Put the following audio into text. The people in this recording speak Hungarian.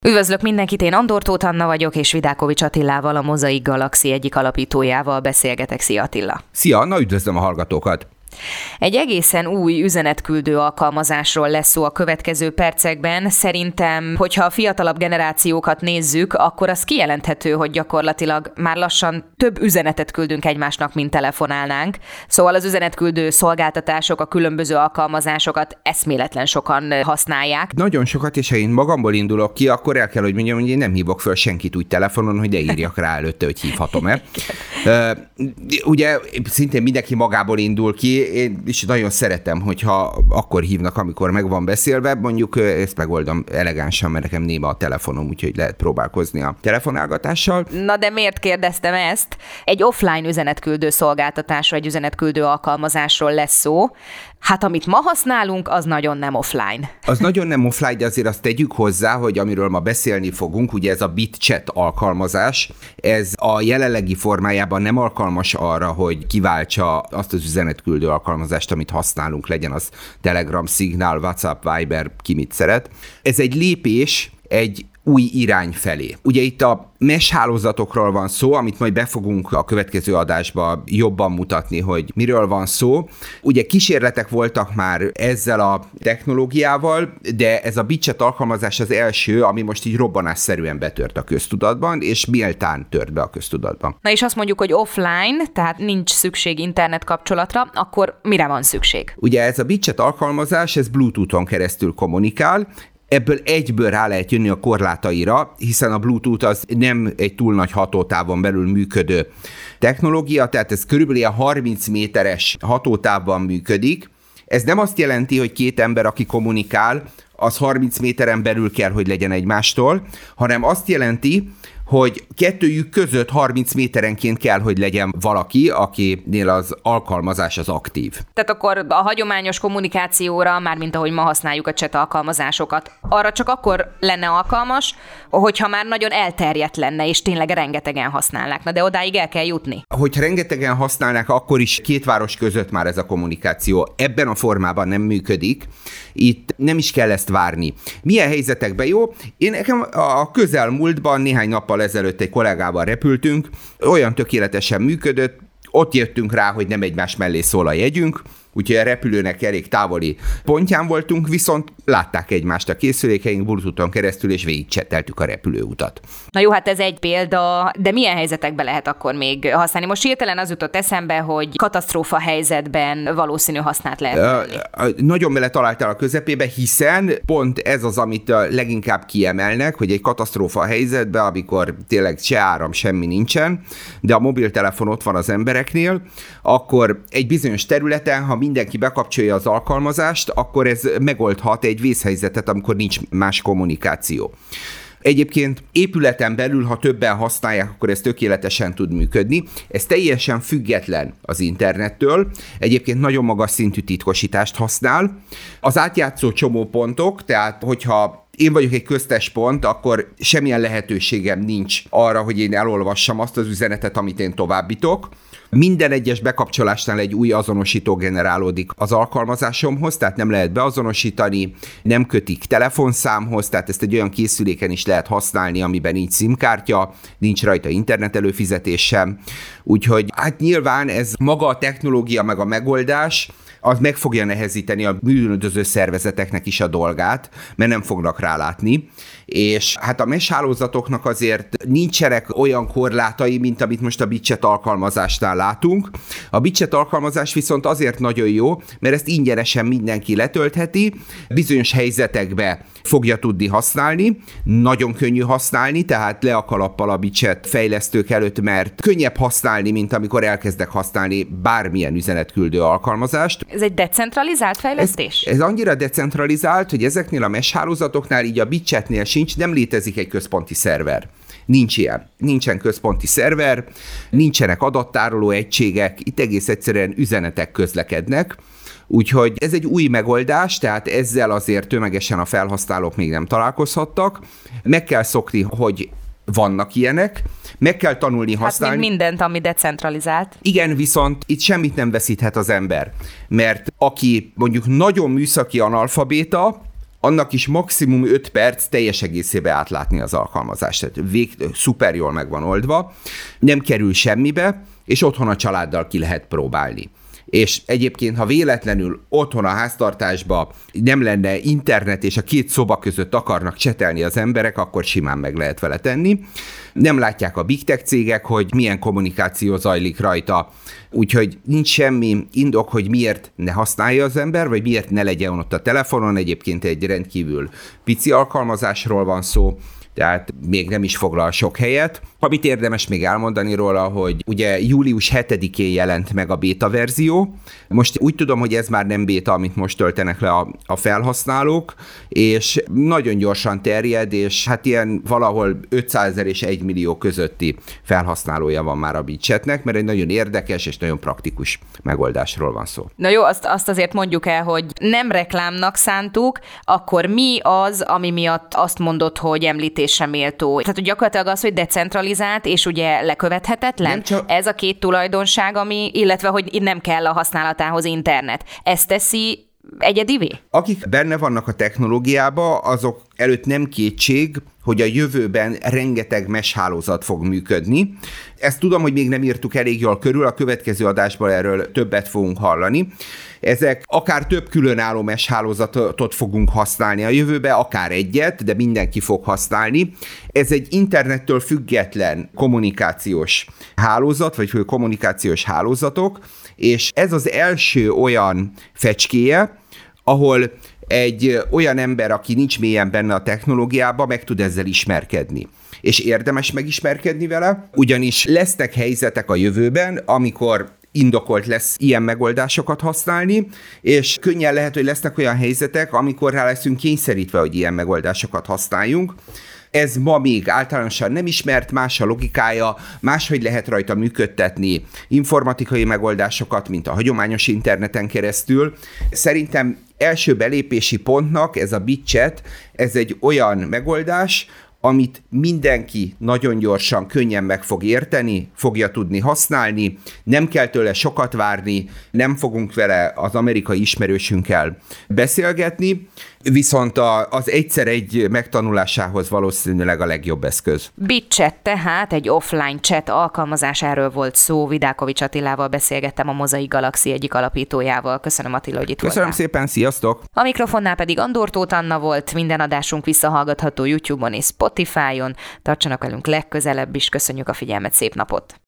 Üdvözlök mindenkit, én Andor Tóth Anna vagyok, és Vidákovics Attilával, a Mozaik Galaxy egyik alapítójával beszélgetek. Szia Attila! Szia Anna, üdvözlöm a hallgatókat! Egy egészen új üzenetküldő alkalmazásról lesz szó a következő percekben. Szerintem, hogyha a fiatalabb generációkat nézzük, akkor az kijelenthető, hogy gyakorlatilag már lassan több üzenetet küldünk egymásnak, mint telefonálnánk. Szóval az üzenetküldő szolgáltatások, a különböző alkalmazásokat eszméletlen sokan használják. Nagyon sokat, és ha én magamból indulok ki, akkor el kell, hogy mondjam, hogy én nem hívok föl senkit úgy telefonon, hogy ne írjak rá előtte, hogy hívhatom-e. Ugye szintén mindenki magából indul ki. Én is nagyon szeretem, hogyha akkor hívnak, amikor meg van beszélve, mondjuk ezt megoldom elegánsan, mert nekem néma a telefonom, úgyhogy lehet próbálkozni a telefonálgatással. Na de miért kérdeztem ezt? Egy offline üzenetküldő szolgáltatásról, egy üzenetküldő alkalmazásról lesz szó. Hát amit ma használunk, az nagyon nem offline. Az nagyon nem offline, de azért azt tegyük hozzá, hogy amiről ma beszélni fogunk, ugye ez a BitChat alkalmazás, ez a jelenlegi formájában nem alkalmas arra, hogy kiváltsa azt az üzenetküldő alkalmazást, amit használunk, legyen az Telegram, Signal, WhatsApp, Viber, ki mit szeret. Ez egy lépés egy új irány felé. Ugye itt a mesh hálózatokról van szó, amit majd be fogunk a következő adásba jobban mutatni, hogy miről van szó. Ugye kísérletek voltak már ezzel a technológiával, de ez a BitChat alkalmazás az első, ami most így robbanásszerűen betört a köztudatban, és méltán tört be a köztudatban. Na és azt mondjuk, hogy offline, tehát nincs szükség internet kapcsolatra, akkor mire van szükség? Ugye ez a BitChat alkalmazás, ez Bluetooth-on keresztül kommunikál. Ebből egyből rá lehet jönni a korlátaira, hiszen a Bluetooth az nem egy túl nagy hatótávon belül működő technológia, tehát ez körülbelül 30 méteres hatótávban működik. Ez nem azt jelenti, hogy két ember, aki kommunikál, az 30 méteren belül kell, hogy legyen egymástól, hanem azt jelenti, hogy kettőjük között 30 méterenként kell, hogy legyen valaki, akinél az alkalmazás az aktív. Tehát akkor a hagyományos kommunikációra, mármint ahogy ma használjuk a chat alkalmazásokat, arra csak akkor lenne alkalmas, hogyha már nagyon elterjedt lenne, és tényleg rengetegen használnák. Na de odáig el kell jutni. Hogyha rengetegen használnák, akkor is két város között már ez a kommunikáció ebben a formában nem működik. Itt nem is kell ezt várni. Milyen helyzetekben jó? Én nekem a közelmúltban néhány nappal ezelőtt egy kollégával repültünk, olyan tökéletesen működött, ott jöttünk rá, hogy nem egymás mellé szól a jegyünk, úgyhogy a repülőnek elég távoli pontján voltunk, viszont látták egymást a készülékeink Bluetooth-on keresztül, és végigcseteltük a repülőutat. Na jó, hát ez egy példa, de milyen helyzetekben lehet akkor még használni? Most hirtelen az jutott eszembe, hogy katasztrófa helyzetben valószínű hasznát lehet venni. Nagyon bele találtál a közepébe, hiszen pont ez az, amit leginkább kiemelnek, hogy egy katasztrófa helyzetben, amikor tényleg se áram, semmi nincsen, de a mobiltelefon ott van az embereknél, akkor egy bizonyos területen, ha mindenki bekapcsolja az alkalmazást, akkor ez megoldhat egy vészhelyzetet, amikor nincs más kommunikáció. Egyébként épületen belül, ha többen használják, akkor ez tökéletesen tud működni. Ez teljesen független az internettől. Egyébként nagyon magas szintű titkosítást használ. Az átjátszó csomópontok, tehát hogyha én vagyok egy köztes pont, akkor semmilyen lehetőségem nincs arra, hogy én elolvassam azt az üzenetet, amit én továbbítok. Minden egyes bekapcsolásnál egy új azonosító generálódik az alkalmazásomhoz, tehát nem lehet beazonosítani, nem kötik telefonszámhoz, tehát ezt egy olyan készüléken is lehet használni, amiben nincs SIM-kártya, nincs rajta internet előfizetés sem. Úgyhogy hát nyilván ez maga a technológia meg a megoldás, az meg fogja nehezíteni a bűnöldöző szervezeteknek is a dolgát, mert nem fognak rálátni. És hát a mesh hálózatoknak azért nincsenek olyan korlátai, mint amit most a BitChat alkalmazásnál látunk. A BitChat alkalmazás viszont azért nagyon jó, mert ezt ingyenesen mindenki letöltheti, bizonyos helyzetekben fogja tudni használni, nagyon könnyű használni, tehát le a kalappal a BitChat fejlesztők előtt, mert könnyebb használni, mint amikor elkezdek használni bármilyen üzenetküldő alkalmazást. Ez egy decentralizált fejlesztés? Ez annyira decentralizált, hogy ezeknél a mesh hálózatoknál, így a BitChatnél sincs, nem létezik egy központi szerver. Nincs ilyen. Nincsen központi szerver, nincsenek adattároló egységek, itt egész egyszerűen üzenetek közlekednek. Úgyhogy ez egy új megoldás, tehát ezzel azért tömegesen a felhasználók még nem találkozhattak. Meg kell szokni, hogy vannak ilyenek, meg kell tanulni használni. Hát mindent, ami decentralizált. Igen, viszont itt semmit nem veszíthet az ember, mert aki mondjuk nagyon műszaki analfabéta, annak is maximum 5 perc teljes egészébe átlátni az alkalmazást. Tehát szuper jól meg van oldva, nem kerül semmibe, és otthon a családdal ki lehet próbálni. És egyébként, ha véletlenül otthon a háztartásban nem lenne internet, és a 2 szoba között akarnak csetelni az emberek, akkor simán meg lehet vele tenni. Nem látják a big tech cégek, hogy milyen kommunikáció zajlik rajta, úgyhogy nincs semmi indok, hogy miért ne használja az ember, vagy miért ne legyen ott a telefonon. Egyébként egy rendkívül pici alkalmazásról van szó, tehát még nem is foglal sok helyet. Amit érdemes még elmondani róla, hogy ugye július 7-én jelent meg a béta verzió. Most úgy tudom, hogy ez már nem béta, amit most töltenek le a felhasználók, és nagyon gyorsan terjed, és hát ilyen valahol 500 000 és 1 millió közötti felhasználója van már a BitChatnek, mert egy nagyon érdekes és nagyon praktikus megoldásról van szó. Na jó, azt azért mondjuk el, hogy nem reklámnak szántuk, akkor mi az, ami miatt azt mondod, hogy említésre méltó? Tehát hogy gyakorlatilag az, hogy decentralizált, és ugye lekövethetetlen? Ez a 2 tulajdonság, illetve hogy nem kell a használatához internet. Ez teszi egyedivé? Akik benne vannak a technológiába, azok előtt nem kétség, hogy a jövőben rengeteg mesh hálózat fog működni. Ezt tudom, hogy még nem írtuk elég jól körül, a következő adásban erről többet fogunk hallani. Ezek akár több különálló mesh hálózatot fogunk használni a jövőben, akár egyet, de mindenki fog használni. Ez egy internettől független kommunikációs hálózat, vagy kommunikációs hálózatok, és ez az első olyan fecskéje, ahol egy olyan ember, aki nincs mélyen benne a technológiában, meg tud ezzel ismerkedni. És érdemes megismerkedni vele, ugyanis lesznek helyzetek a jövőben, amikor indokolt lesz ilyen megoldásokat használni, és könnyen lehet, hogy lesznek olyan helyzetek, amikor rá leszünk kényszerítve, hogy ilyen megoldásokat használjunk. Ez ma még általánosan nem ismert, más a logikája, máshogy lehet rajta működtetni informatikai megoldásokat, mint a hagyományos interneten keresztül. Szerintem első belépési pontnak ez a BitChat, ez egy olyan megoldás, amit mindenki nagyon gyorsan, könnyen meg fog érteni, fogja tudni használni, nem kell tőle sokat várni, nem fogunk vele az amerikai ismerősünkkel beszélgetni, viszont az egyszer egy megtanulásához valószínűleg a legjobb eszköz. BitChat tehát egy offline chat alkalmazás, erről volt szó. Vidákovics Attilával beszélgettem, a Mosaic Galaxy egyik alapítójával. Köszönöm, Attila, hogy itt voltál. Köszönöm szépen, sziasztok! A mikrofonnál pedig Andor Tóth Anna volt. Minden adásunk visszahallgatható YouTube-on és Spotify-on. Tartsanak velünk legközelebb is. Köszönjük a figyelmet, szép napot!